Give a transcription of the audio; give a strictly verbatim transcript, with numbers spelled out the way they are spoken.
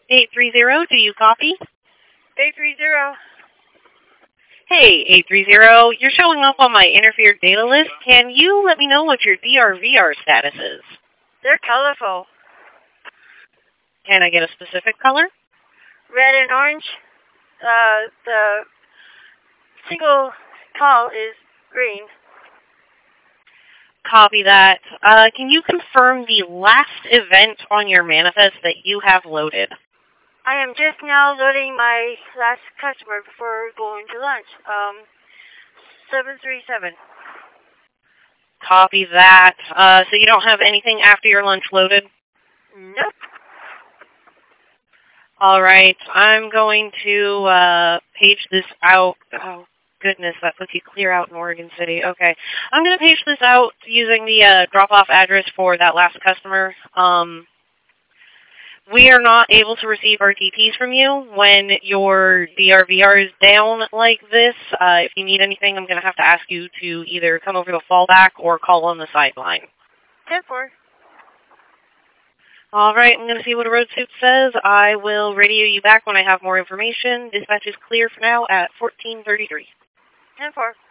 eight three zero, do you copy? eight three zero. Hey, eight three zero, you're showing up on my interfered data list. Can you let me know what your D R V R status is? They're colorful. Can I get a specific color? Red and orange. Uh, the single call is green. Copy that. Uh, can you confirm the last event on your manifest that you have loaded? I am just now loading my last customer before going to lunch. Um, seven three seven. Copy that. Uh, so you don't have anything after your lunch loaded? Nope. All right. I'm going to uh, page this out. Oh, goodness, that puts you clear out in Oregon City. Okay. I'm going to page this out using the uh, drop-off address for that last customer. Um, we are not able to receive R T Ps from you when your D R V R is down like this. Uh, if you need anything, I'm going to have to ask you to either come over to fallback or call on the sideline. ten four. All right, I'm going to see what a road suit says. I will radio you back when I have more information. Dispatch is clear for now at fourteen thirty-three. ten four.